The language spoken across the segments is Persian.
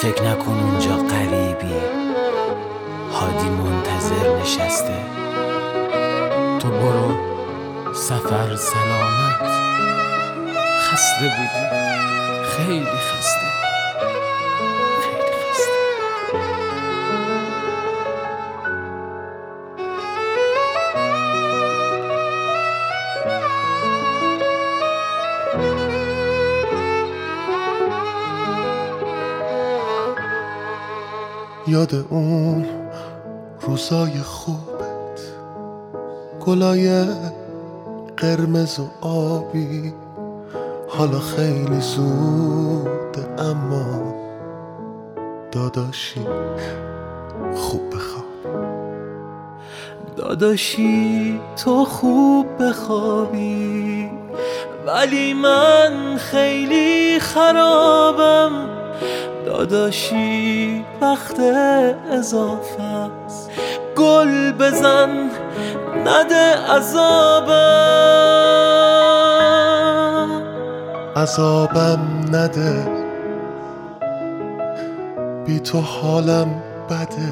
فکر نکن اونجا غریبی، هادی منتظر نشسته. تو برو سفر سلامت. خسته بودی، خیلی خسته، خیلی خسته. یاد اون روزای خوبت، گلای قرمز و آبی، حالا خیلی زوده اما داداشی خوب بخواب. داداشی تو خوب بخوابی، ولی من خیلی خرابم. داداشی وقت اضافه است، گل بزن نده عذابم نده، بی تو حالم بده.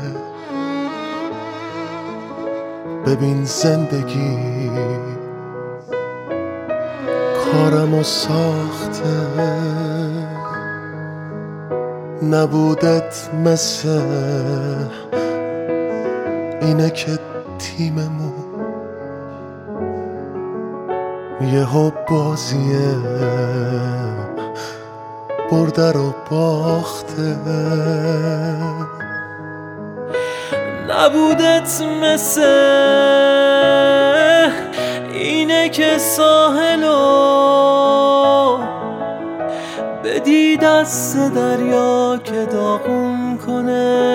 ببین زندگی کارمو ساخته، نبودت مثل اینه که تیممون یهو بازیه برده رو باخته. نبودت مثل اینه که ساحلو بدی دست دریا که داغون کنه،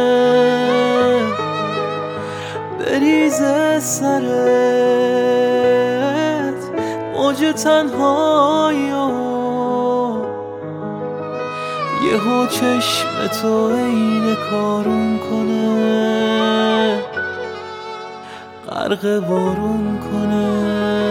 بریزه سرت موج تنهاییو، یهو چشم تو عین کارون کنه، غرق بارون کنه.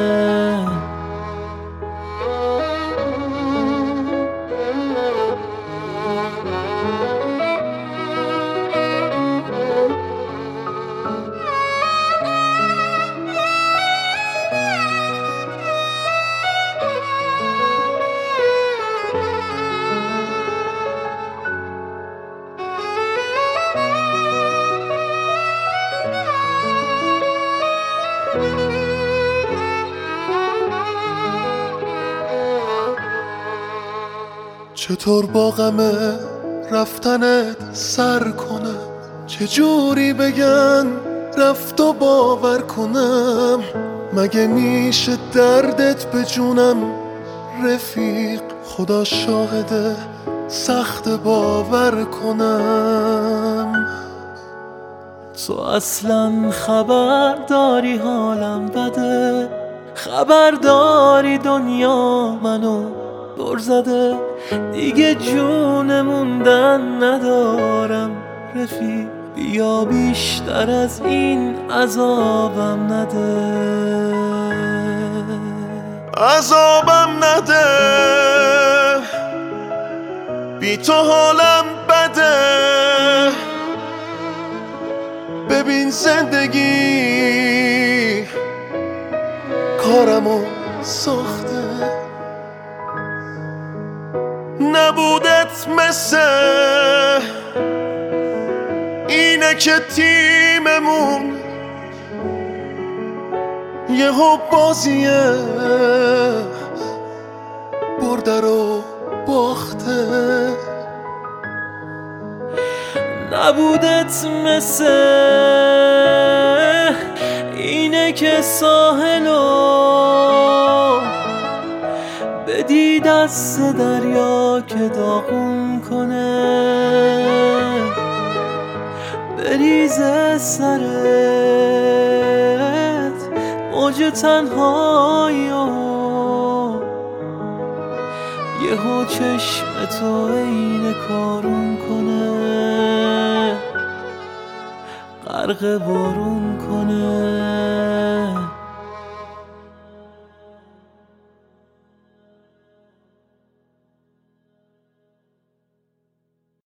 چطور با غم رفتنت سر کنم، چجوری بگن رفت و باور کنم. مگه میشه دردت به جونم رفیق، خدا شاهده سخت باور کنم. تو اصلا خبر داری حالم بده، خبر داری دنیا منو دور زده، دیگه جون موندن ندارم رفیق، بیا بیشتر از این عذابم نده. عذابم نده، بی تو حالم بده. ببین زندگی کارمو ساخته، نبودت مثل اینه که تیممون یهو بازیه برده رو باخته. نبودت مثل اینه که ساحلو بدی دست دریا که داغون کنه، بریزه سرت موج تنهاییو، یهو چشم تو عین کارون کنه، غرق بارون کنه.